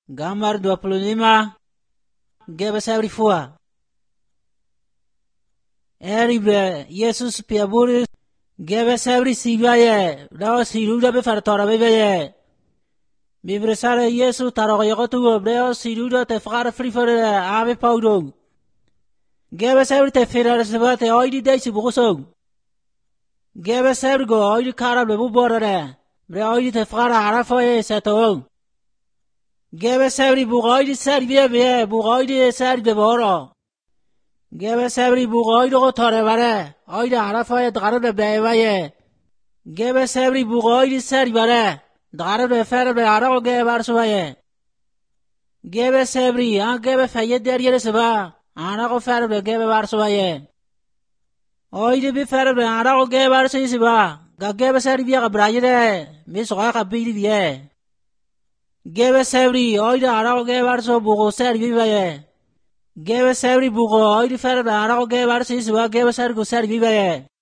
Gambar 25 Gebe sabri fua. Eribe Yesus piaburi gebe sabri sibaye da siruda be fartora beye. Bibresare Yesu tarogotu obreo siruda te fara frifore ave paudo. Gebe sabri te ferare sebate oidi deisi bugoso. Gebe sabri go oidi karab lebu borare. Bre oidi te fara arafoye seto. Gebe sabri bugoidi sari beye bugoidi sari de boro. Gebe sabri bugoidi go tore bare. Oidi arafoye dgarade beye. Gebe sabri bugoidi sari bare. Dgarade fere be arago gebe barsoye. Gebe sabri gebe faye deriyere seba. Arago fere be gebe barsoye. Oidi bi fere be arago gebe barsoye seba. Gebe sabri biya braide. Misoga kabili biye. Gebe sabri oidi arago gebe barso bugo sari biye. Gebe sabri bugo oidi fere be arago gebe barsoye seba gebe sabri go sari biye.